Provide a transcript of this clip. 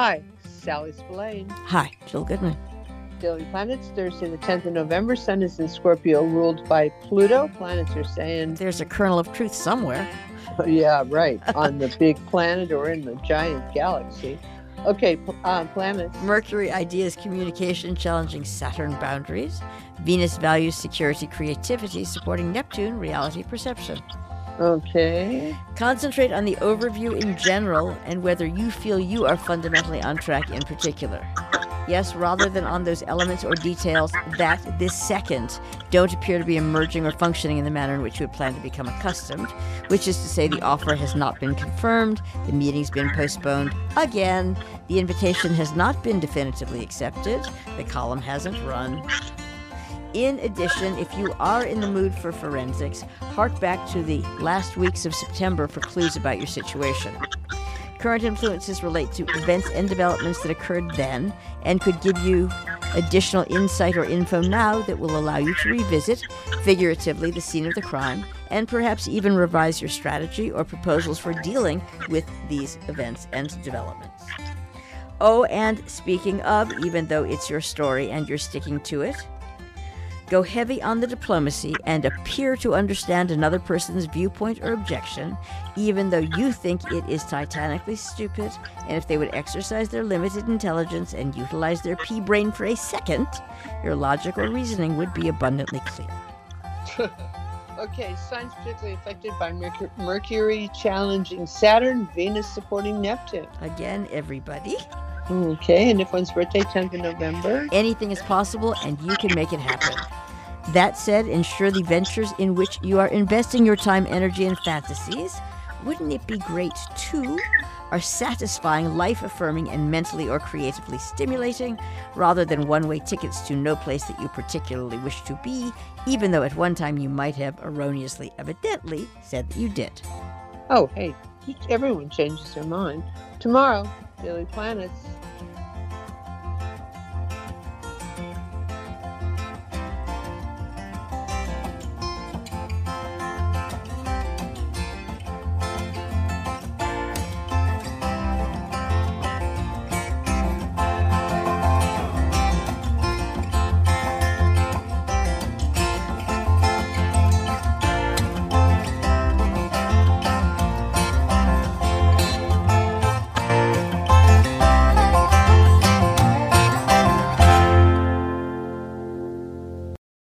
Hi, Sally Spillane. Hi, Jill Goodman. Daily Planets, Thursday the 10th of November. Sun is in Scorpio, ruled by Pluto. Planets are saying... There's a kernel of truth somewhere. Yeah, right. On the big planet or in the giant galaxy. Okay, planets. Mercury, ideas, communication, challenging Saturn boundaries. Venus, values, security, creativity, supporting Neptune, reality, perception. Okay. Concentrate on the overview in general and whether you feel you are fundamentally on track in particular. Yes, rather than on those elements or details that, this second, don't appear to be emerging or functioning in the manner in which you had planned to become accustomed, which is to say the offer has not been confirmed, the meeting's been postponed again, the invitation has not been definitively accepted, the column hasn't run. In addition, if you are in the mood for forensics, hark back to the last weeks of September for clues about your situation. Current influences relate to events and developments that occurred then and could give you additional insight or info now that will allow you to revisit, figuratively, the scene of the crime and perhaps even revise your strategy or proposals for dealing with these events and developments. Oh, and speaking of, even though it's your story and you're sticking to it, go heavy on the diplomacy and appear to understand another person's viewpoint or objection, even though you think it is titanically stupid, and if they would exercise their limited intelligence and utilize their pea brain for a second, your logical reasoning would be abundantly clear. Okay, signs particularly affected by Mercury challenging Saturn, Venus supporting Neptune. Again, everybody. Okay, and if one's birthday, 10th of November? Anything is possible, and you can make it happen. That said, ensure the ventures in which you are investing your time, energy, and fantasies, wouldn't it be great, too, are satisfying, life-affirming, and mentally or creatively stimulating, rather than one-way tickets to no place that you particularly wish to be, even though at one time you might have erroneously, evidently, said that you did. Oh, hey, everyone changes their mind. Tomorrow, Daily Planets.